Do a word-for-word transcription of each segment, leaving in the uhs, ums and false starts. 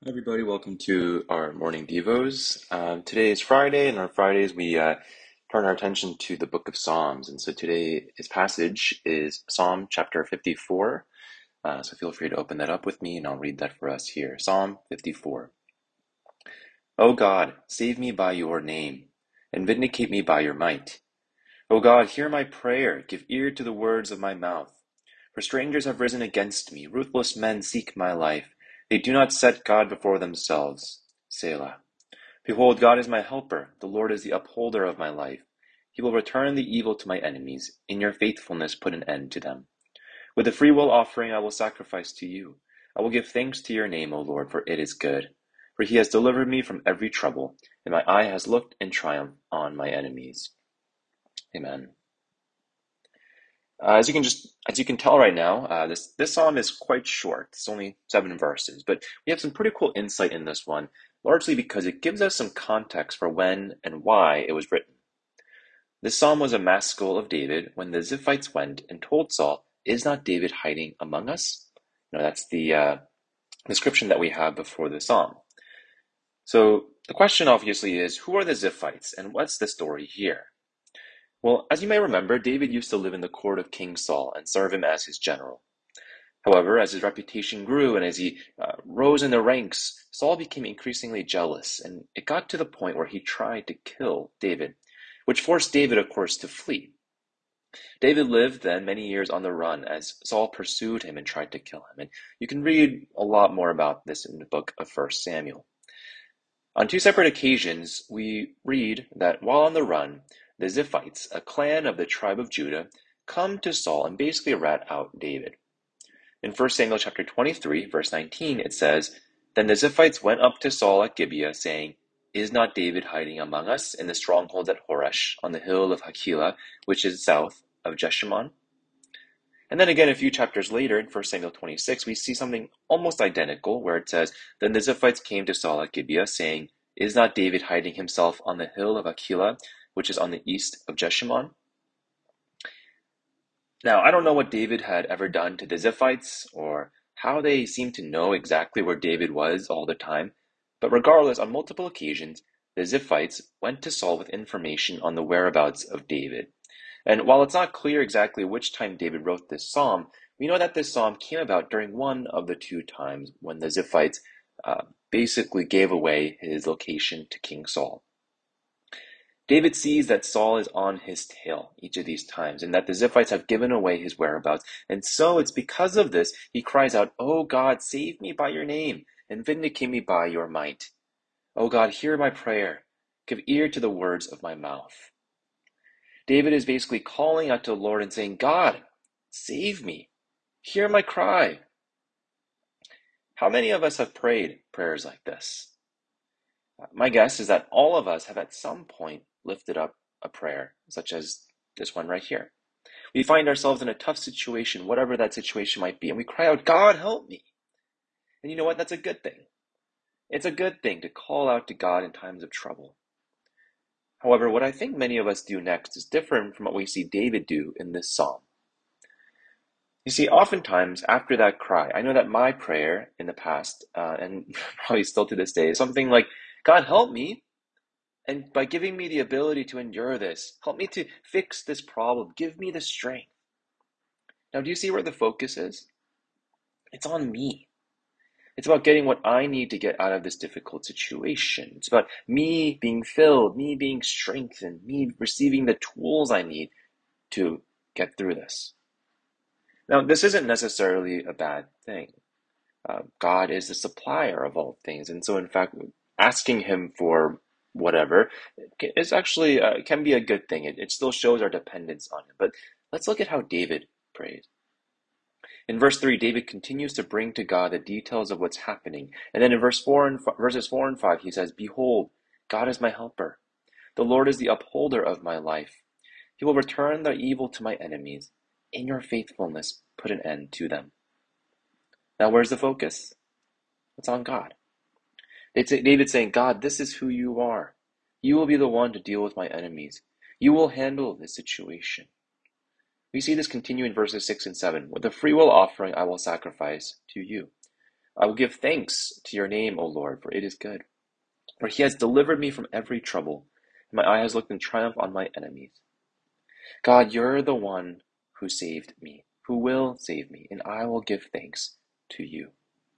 Hi everybody, welcome to our morning devos. Um, today is Friday, and on Fridays we uh, turn our attention to the book of Psalms. And so today's passage is Psalm chapter fifty-four. Uh, so feel free to open that up with me, and I'll read that for us here. Psalm fifty-four. O God, save me by your name, and vindicate me by your might. O God, hear my prayer, give ear to the words of my mouth. For strangers have risen against me, ruthless men seek my life. They do not set God before themselves. Selah. Behold, God is my helper, the Lord is the upholder of my life. He will return the evil to my enemies. In your faithfulness put an end to them. With a freewill offering I will sacrifice to you. I will give thanks to your name, O Lord, for it is good. For he has delivered me from every trouble, and my eye has looked in triumph on my enemies. Amen. Uh, as you can just as you can tell right now, uh, this this psalm is quite short. It's only seven verses, but we have some pretty cool insight in this one, largely because it gives us some context for when and why it was written. This psalm was a maskil of David when the Ziphites went and told Saul, "Is not David hiding among us?" You know, that's the uh, description that we have before the psalm. So the question obviously is, who are the Ziphites, and what's the story here? Well, as you may remember, David used to live in the court of King Saul and serve him as his general. However, as his reputation grew and as he uh, rose in the ranks, Saul became increasingly jealous, and it got to the point where he tried to kill David, which forced David, of course, to flee. David lived then many years on the run as Saul pursued him and tried to kill him, and you can read a lot more about this in the book of First Samuel. On two separate occasions, we read that while on the run, the Ziphites, a clan of the tribe of Judah, come to Saul and basically rat out David. In First Samuel chapter twenty-three, verse nineteen, it says, Then the Ziphites went up to Saul at Gibeah, saying, Is not David hiding among us in the stronghold at Horesh, on the hill of Hachilah, which is south of Jeshimon? And then again, a few chapters later, in First Samuel twenty-six, we see something almost identical, where it says, Then the Ziphites came to Saul at Gibeah, saying, Is not David hiding himself on the hill of Hachilah, which is on the east of Jeshimon? Now, I don't know what David had ever done to the Ziphites, or how they seemed to know exactly where David was all the time, but regardless, on multiple occasions, the Ziphites went to Saul with information on the whereabouts of David. And while it's not clear exactly which time David wrote this psalm, we know that this psalm came about during one of the two times when the Ziphites uh, basically gave away his location to King Saul. David sees that Saul is on his tail each of these times, and that the Ziphites have given away his whereabouts. And so it's because of this he cries out, "O God, save me by your name, and vindicate me by your might. O God, hear my prayer. Give ear to the words of my mouth." David is basically calling out to the Lord and saying, God, save me. Hear my cry. How many of us have prayed prayers like this? My guess is that all of us have at some point lifted up a prayer, such as this one right here. We find ourselves in a tough situation, whatever that situation might be, and we cry out, God, help me. And you know what? That's a good thing. It's a good thing to call out to God in times of trouble. However, what I think many of us do next is different from what we see David do in this psalm. You see, oftentimes after that cry, I know that my prayer in the past, uh, and probably still to this day, is something like, God, help me. And by giving me the ability to endure this, help me to fix this problem. Give me the strength. Now, do you see where the focus is? It's on me. It's about getting what I need to get out of this difficult situation. It's about me being filled, me being strengthened, me receiving the tools I need to get through this. Now, this isn't necessarily a bad thing. Uh, God is the supplier of all things. And so, in fact, asking Him for whatever is actually uh, can be a good thing. It, it still shows our dependence on Him. But let's look at how David prayed. In verse three, David continues to bring to God the details of what's happening. And then in verse four and verses four and five, he says, Behold, God is my helper. The Lord is the upholder of my life. He will return the evil to my enemies. In your faithfulness, put an end to them. Now, where's the focus? It's on God. David's saying, God, this is who you are. You will be the one to deal with my enemies. You will handle this situation. We see this continue in verses six and seven. With a freewill offering I will sacrifice to you. I will give thanks to your name, O Lord, for it is good. For he has delivered me from every trouble, and my eye has looked in triumph on my enemies. God, you're the one who saved me, who will save me, and I will give thanks to you.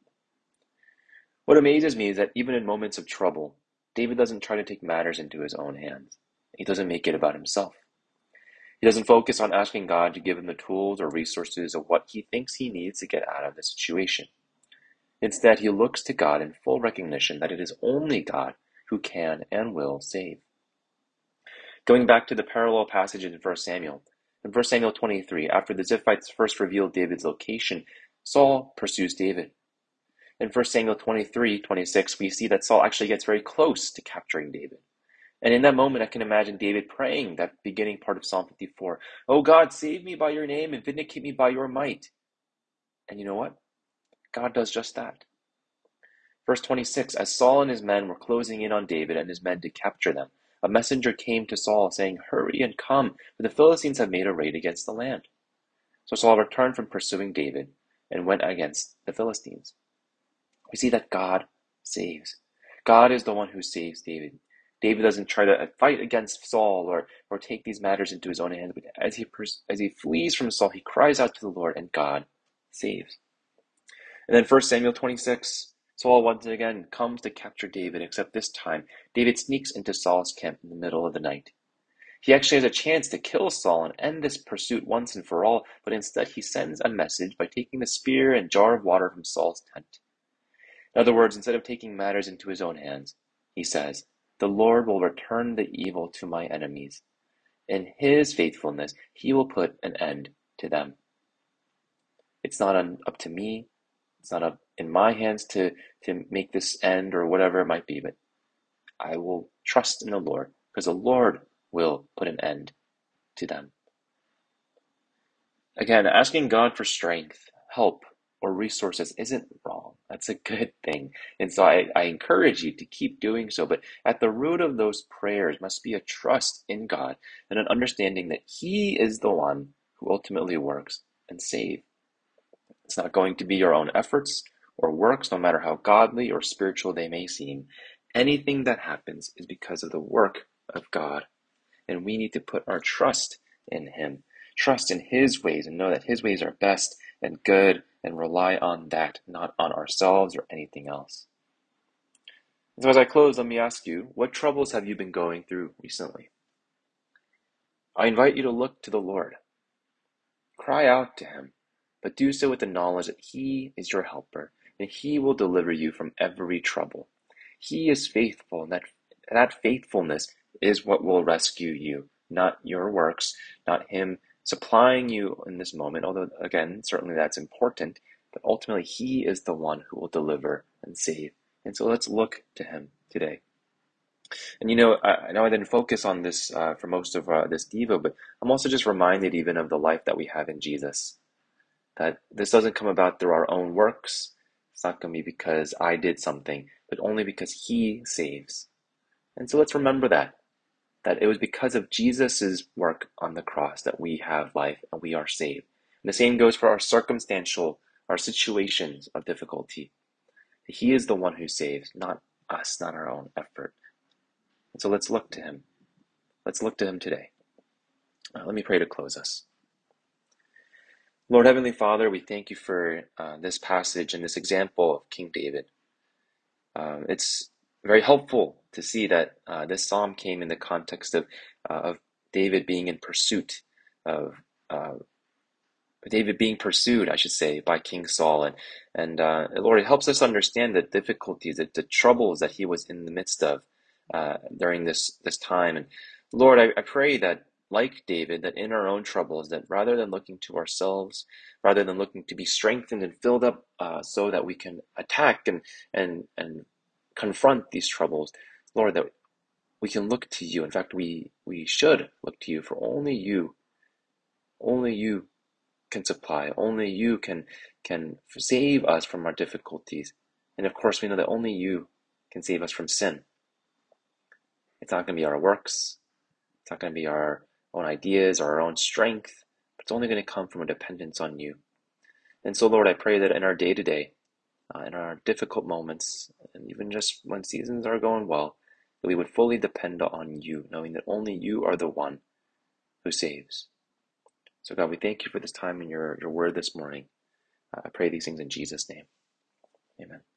What amazes me is that even in moments of trouble, David doesn't try to take matters into his own hands. He doesn't make it about himself. He doesn't focus on asking God to give him the tools or resources of what he thinks he needs to get out of the situation. Instead, he looks to God in full recognition that it is only God who can and will save. Going back to the parallel passage in First Samuel, in First Samuel twenty-three, after the Ziphites first revealed David's location, Saul pursues David. In First Samuel twenty-three twenty-six, we see that Saul actually gets very close to capturing David. And in that moment, I can imagine David praying that beginning part of Psalm fifty-four, "Oh God, save me by your name and vindicate me by your might." And you know what? God does just that. Verse twenty-six, as Saul and his men were closing in on David and his men to capture them, a messenger came to Saul saying, "Hurry and come, for the Philistines have made a raid against the land." So Saul returned from pursuing David and went against the Philistines. We see that God saves. God is the one who saves David. David doesn't try to fight against Saul or, or take these matters into his own hands, but as he, as he flees from Saul, he cries out to the Lord, and God saves. And then First Samuel twenty-six, Saul once again comes to capture David, except this time David sneaks into Saul's camp in the middle of the night. He actually has a chance to kill Saul and end this pursuit once and for all, but instead he sends a message by taking the spear and jar of water from Saul's tent. In other words, instead of taking matters into his own hands, he says, "The Lord will return the evil to my enemies. In his faithfulness, he will put an end to them." It's not un, up to me. It's not up in my hands to, to make this end or whatever it might be, but I will trust in the Lord because the Lord will put an end to them. Again, asking God for strength, help, or resources isn't wrong. That's a good thing. And so I, I encourage you to keep doing so. But at the root of those prayers must be a trust in God and an understanding that He is the one who ultimately works and saves. It's not going to be your own efforts or works, no matter how godly or spiritual they may seem. Anything that happens is because of the work of God. And we need to put our trust in Him, trust in His ways, and know that His ways are best and good, and rely on that, not on ourselves or anything else. So as I close, let me ask you, what troubles have you been going through recently? I invite you to look to the Lord. Cry out to Him, but do so with the knowledge that He is your helper, and He will deliver you from every trouble. He is faithful, and that, that faithfulness is what will rescue you, not your works, not Him supplying you in this moment, although, again, certainly that's important, but ultimately He is the one who will deliver and save. And so let's look to Him today. And you know, I, I know I didn't focus on this uh, for most of uh, this Devo, but I'm also just reminded even of the life that we have in Jesus. That this doesn't come about through our own works. It's not going to be because I did something, but only because He saves. And so let's remember that, that it was because of Jesus's work on the cross that we have life and we are saved. And the same goes for our circumstantial, our situations of difficulty. He is the one who saves, not us, not our own effort. And so let's look to Him. Let's look to Him today. Uh, let me pray to close us. Lord Heavenly Father, we thank you for uh, this passage and this example of King David. Um, it's very helpful to see that uh, this psalm came in the context of uh, of David being in pursuit of uh, David being pursued, I should say, by King Saul, and and uh, Lord, it helps us understand the difficulties, the, the troubles that he was in the midst of uh, during this this time. And Lord, I, I pray that, like David, that in our own troubles, that rather than looking to ourselves, rather than looking to be strengthened and filled up, uh, so that we can attack and and and confront these troubles, Lord, that we can look to you. In fact, we we should look to you, for only you, only you can supply. Only you can can save us from our difficulties. And of course, we know that only you can save us from sin. It's not going to be our works. It's not going to be our own ideas or our own strength. But it's only going to come from a dependence on you. And so, Lord, I pray that in our day-to-day, uh, in our difficult moments, and even just when seasons are going well, that we would fully depend on you, knowing that only you are the one who saves. So God, we thank you for this time in your, your word this morning. Uh, I pray these things in Jesus' name. Amen.